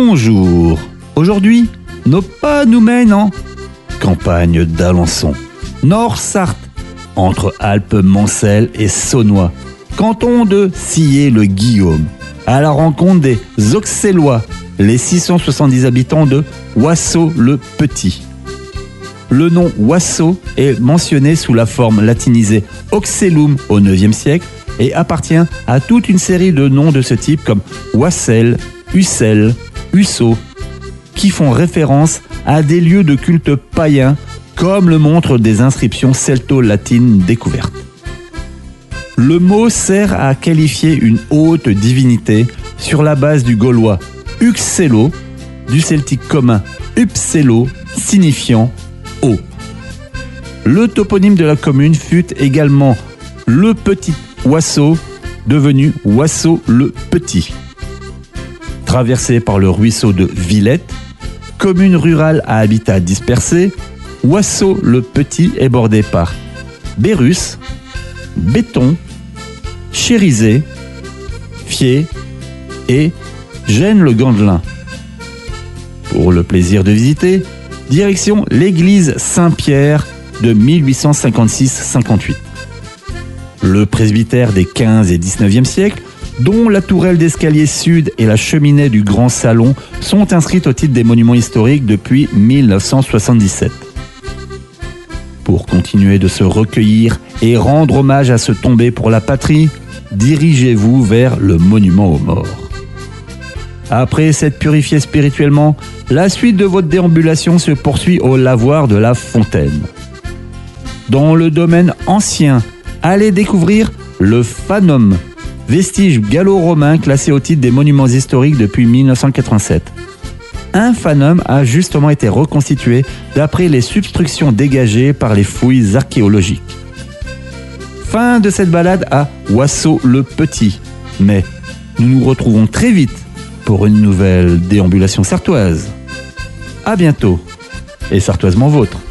Bonjour. Aujourd'hui, nos pas nous mènent en campagne d'Alençon, Nord-Sarthe, entre Alpes-Mancelles et Saunois, canton de Sillé-le-Guillaume, à la rencontre des Auxellois, les 670 habitants de Oisseau-le-Petit. Le nom Oisseau est mentionné sous la forme latinisée Oxellum au IXe siècle et appartient à toute une série de noms de ce type comme Oissel, Ussel, Usso, qui font référence à des lieux de culte païens comme le montrent des inscriptions celto-latines découvertes. Le mot sert à qualifier une haute divinité sur la base du gaulois Uxello, du celtique commun Upsello, signifiant haut. Le toponyme de la commune fut également le Petit Oisseau, devenu Oisseau-le-Petit. Traversé par le ruisseau de Villette, commune rurale à habitat dispersé, Oisseau-le-Petit est bordé par Bérus, Béton, Chérizé, Fier et Gênes-le-Gandelin. Pour le plaisir de visiter, direction l'église Saint-Pierre de 1856-58. Le presbytère des 15 et 19e siècles, dont la tourelle d'escalier sud et la cheminée du grand salon sont inscrites au titre des monuments historiques depuis 1977. Pour continuer de se recueillir et rendre hommage à ce tombé pour la patrie, dirigez-vous vers le monument aux morts. Après s'être purifié spirituellement, la suite de votre déambulation se poursuit au lavoir de la Fontaine. Dans le domaine ancien, allez découvrir le Fanum, vestige gallo-romain classé au titre des monuments historiques depuis 1987. Un fanum a justement été reconstitué d'après les substructions dégagées par les fouilles archéologiques. Fin de cette balade à Oisseau-le-Petit, mais nous nous retrouvons très vite pour une nouvelle déambulation sartoise. À bientôt, et sartoisement vôtre.